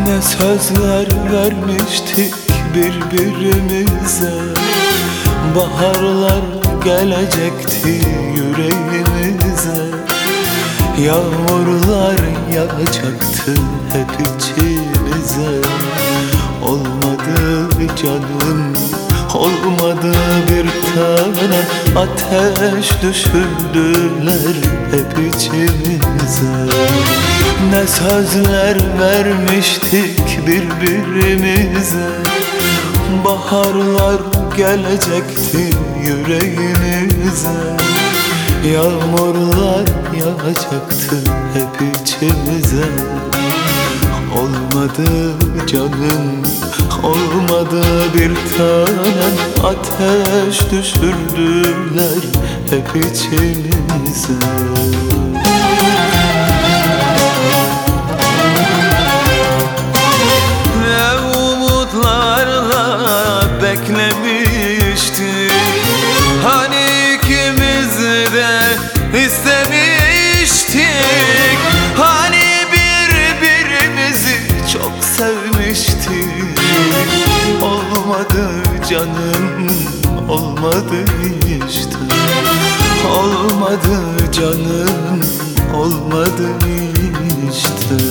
Ne sözler vermiştik birbirimize, baharlar gelecekti yüreğimize. Yağmurlar yağacaktı hep içimize. Olmadı canım, olmadı bir tane. Ateş düşürdüler hep içimize. Ne sözler vermiştik birbirimize, baharlar gelecekti yüreğimize. Yağmurlar yağacaktı hep içimize. Olmadı canım, olmadı bir tanem. Ateş düşürdüler hep içimize. Ne umutlarla beklemiştik, hani ikimiz de istemiştik. Hani birbirimizi çok sevmiştik. Olmadı canım, olmadı işte. Olmadı canım, olmadı işte.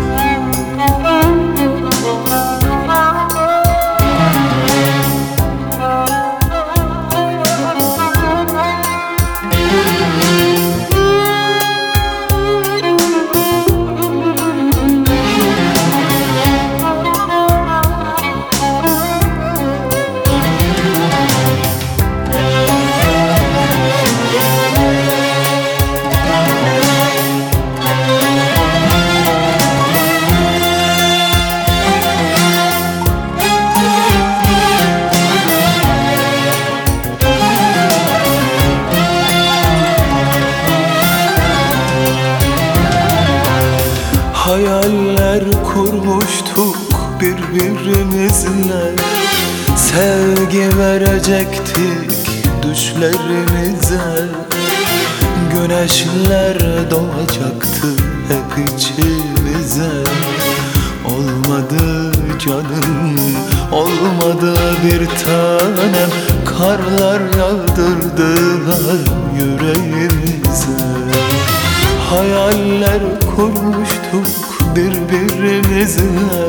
Hayaller kurmuştuk birbirimizle, sevgi verecektik düşlerimize. Güneşler doğacaktı hep içimize. Olmadı canım, olmadı bir tanem. Karlar yağdırdılar yüreğimize. Hayaller kurmuştuk birbirimize,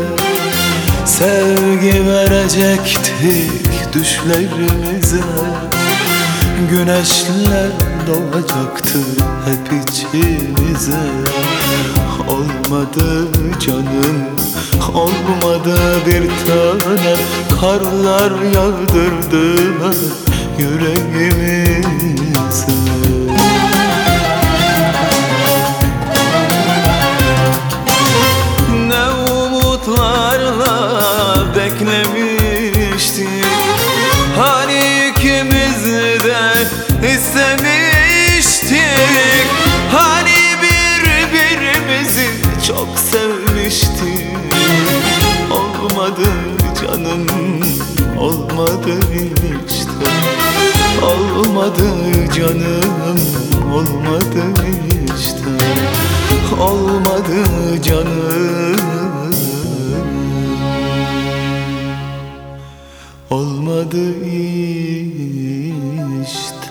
sevgi verecektik düşlerimize. Güneşler doğacaktı hep içimize. Olmadı canım, olmadı bir tanem. Karlar yağdırdılar yüreğimize. Beklemiştik, hani ikimiz de istemiştik. Hani birbirimizi çok sevmiştik. Olmadı canım, olmadı işte. Olmadı canım, olmadı işte. Olmadı canım, olmadı işte.